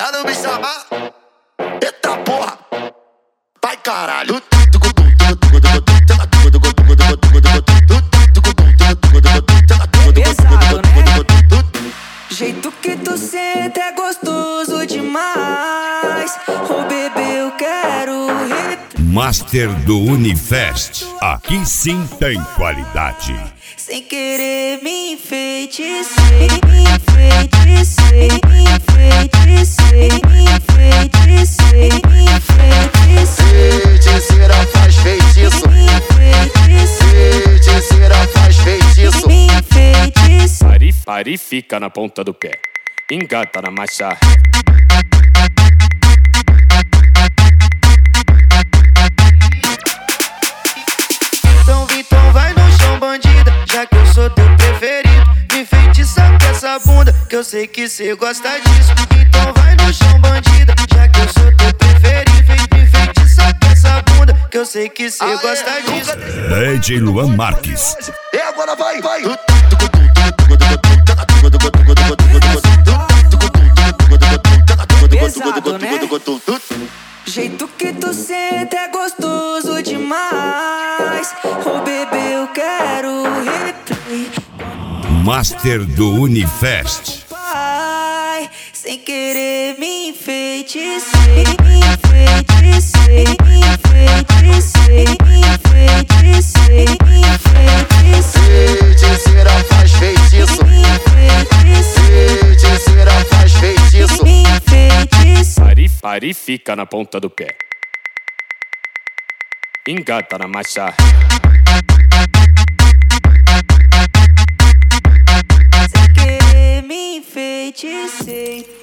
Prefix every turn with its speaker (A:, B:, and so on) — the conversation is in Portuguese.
A: Pra não me chamar, eita porra, vai caralho.
B: Pesado, né? Jeito que tu senta é gostoso demais. Ô bebê, eu quero
C: Master do Unifest, aqui sim tem qualidade.
B: sem querer me enfeitecei, me enfeitecei, me enfeitecei, me enfeitecei, me enfeitecei.
A: Feiticeira faz feitiço, feiticeira faz feitiço.
B: Me enfeitecei.
D: Pare e fica na ponta do pé, engata na marcha.
E: Então vai no chão, bandida, já que eu sou teu preferido. Me enfeitiça com essa bunda, que eu sei que cê gosta disso. Então vai no chão, bandida, já que eu sou teu preferido. Me enfeitiça com essa bunda, que eu sei que cê gosta disso.
C: DJ Luan Marques.
A: E agora vai, vai.
B: Pesado, né? Jeito que tu senta é gostoso demais. Ô bebê, eu quero replay.
C: Master do Unifest.
B: Pai, sem querer me enfeitecei, me enfeitecei, me enfeitecei, me enfeitecei, me enfeitecei.
A: Feiticeira faz feitiço,
B: Me enfeitecei,
A: feiticeira faz feitiço.
B: me enfeitecei.
D: Pare e fica na ponta do pé, engata na marcha.
B: Sem querer me enfeitecei.